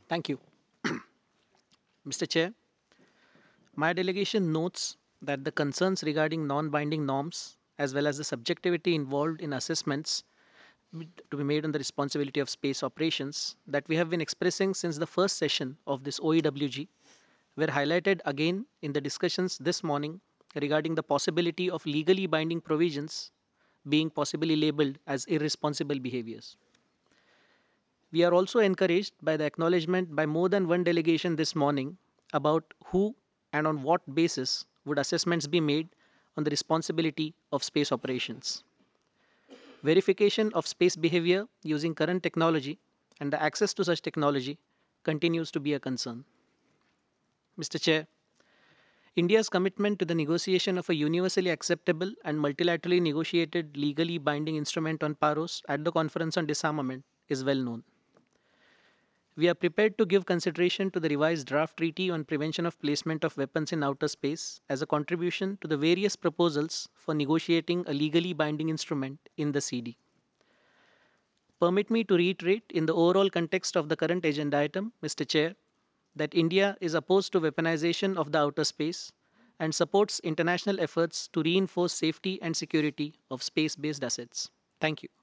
Thank you. Mr. Chair, my delegation notes that the concerns regarding non binding norms, as well as the subjectivity involved in assessments to be made on the responsibility of space operations, that we have been expressing since the first session of this OEWG, were highlighted again in the discussions this morning regarding the possibility of legally binding provisions being possibly labeled as irresponsible behaviors. We are also encouraged by the acknowledgement by more than one delegation this morning about who and on what basis would assessments be made on the responsibility of space operations. Verification of space behavior using current technology and the access to such technology continues to be a concern. Mr. Chair, India's commitment to the negotiation of a universally acceptable and multilaterally negotiated legally binding instrument on PAROS at the Conference on Disarmament is well known. We are prepared to give consideration to the revised draft treaty on prevention of placement of weapons in outer space as a contribution to the various proposals for negotiating a legally binding instrument in the CD. Permit me to reiterate, in the overall context of the current agenda item, Mr. Chair, that India is opposed to weaponization of the outer space and supports international efforts to reinforce safety and security of space based assets. Thank you.